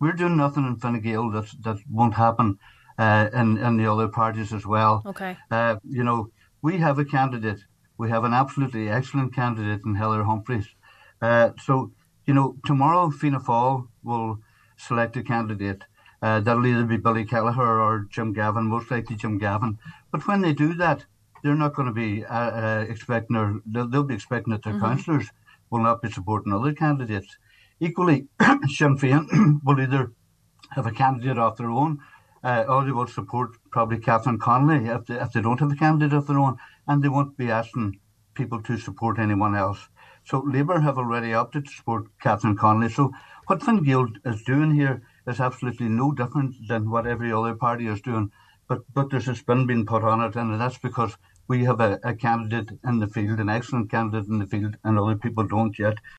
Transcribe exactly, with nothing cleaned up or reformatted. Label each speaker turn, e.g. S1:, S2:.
S1: we're doing nothing in Fine Gael that that won't happen uh, in in the other parties as well.
S2: Okay.
S1: Uh, you know, we have a candidate. We have an absolutely excellent candidate in Heather Humphreys. Uh, so you know, tomorrow Fianna Fáil will select a candidate. Uh, that'll either be Billy Kelleher or Jim Gavin, most likely Jim Gavin. But when they do that, they're not going to be uh, uh, expecting, or they'll, they'll be expecting that their
S2: Mm-hmm.
S1: councillors will not be supporting other candidates. Equally, Sinn Féin will either have a candidate of their own, uh, or they will support probably Catherine Connolly if they, if they don't have a candidate of their own, and they won't be asking people to support anyone else. So Labour have already opted to support Catherine Connolly. So what Fine Gael is doing here is absolutely no different than what every other party is doing. But but there's a spin being put on it, and that's because we have a, a candidate in the field, an excellent candidate in the field, and other people don't yet.